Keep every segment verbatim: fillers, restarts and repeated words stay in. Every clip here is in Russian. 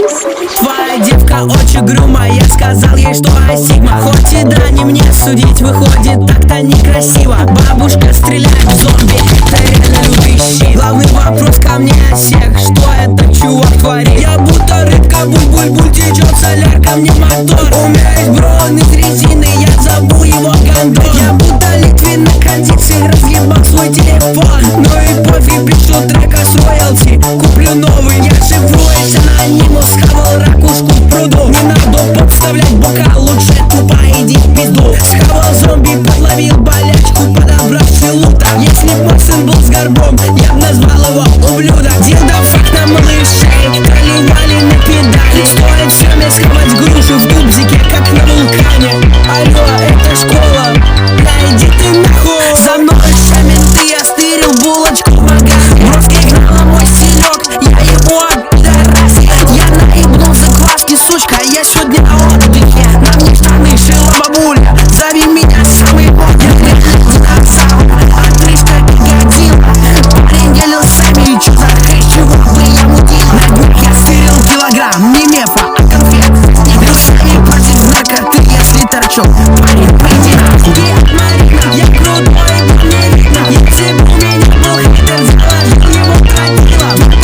Твоя девка очень грума, я сказал ей, что асигма. Хоть и да, не мне судить, выходит так-то некрасиво. Бабушка стреляет в зомби, это реально лютый щит. Главный вопрос ко мне от всех, что этот чувак творит? Я будто рыбка, буль-буль-буль, течет солярка, мне мотор. У меня есть броун из резины, я зову его гондон. Я будто Литвин на кондиции, разъебал свой телефон. Ну и пофиг, пишу трека с роялти, куплю новый. Я живу эти анонимус, схавал ракушку в пруду. Не надо подставлять бокал, лучше тупо иди в пизду. Схавал зомби, подловил болячку, подобравший лута. Если б мой сын был с горбом, я б назвал его ублюдок. Дилда фак на малышей, тролливали на педали. Стоит всеми схавать грушу в тубзике, как на вулкане. Алло, это школа, да иди ты нахуй. За мной шаменты, я стырил булочку в магазин. Броски гнала мой стилек, я его отпидорасил. Я наебнул закваски, сучка, я сегодня на отдыхе. На мне штаны шила бабуля, зови меня самый модный. Отрыжка годила, парень делил сами. Чё за хэш, чего бы я мудил? На днях я стырил килограмм, не мефа, а конфет. Рюкзами против наркоты, если торчу. Парень, пойди нахуй. Марина, я крутой, но не видно. Если бы у меня был хейтер, заложил его кротилом.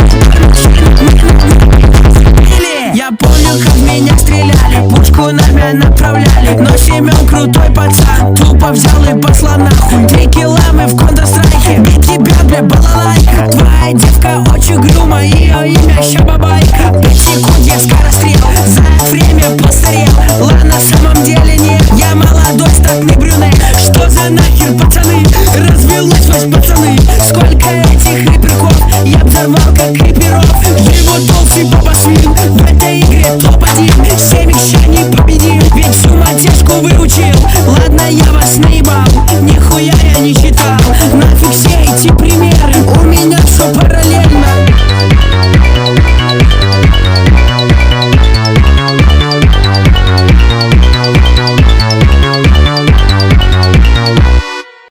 Я помню, как меня стреляли, пушку на меня направляли. Но Семен крутой пацан, тупо взял и послал нахуй. Три килла мы в Counter-Strike, бить тебя, бля, балалайка. Твоя девка очень грума, ее имя Ща-бабайка. Пять секунд я скорострел, за это время постарел. Ладно, на самом деле нет, я молодой статный брюнет. Что за нахер, пацаны, развелось вось пацаны. Сколько этих рэперков я взорвал как криперов. Его толстый папа свин, в этой игре топ один. Семь еще не победил, ведь всю матешку выучил. Ладно, я вас наебал, нихуя я не читал. Нафиг все эти примеры, у меня все параллельно.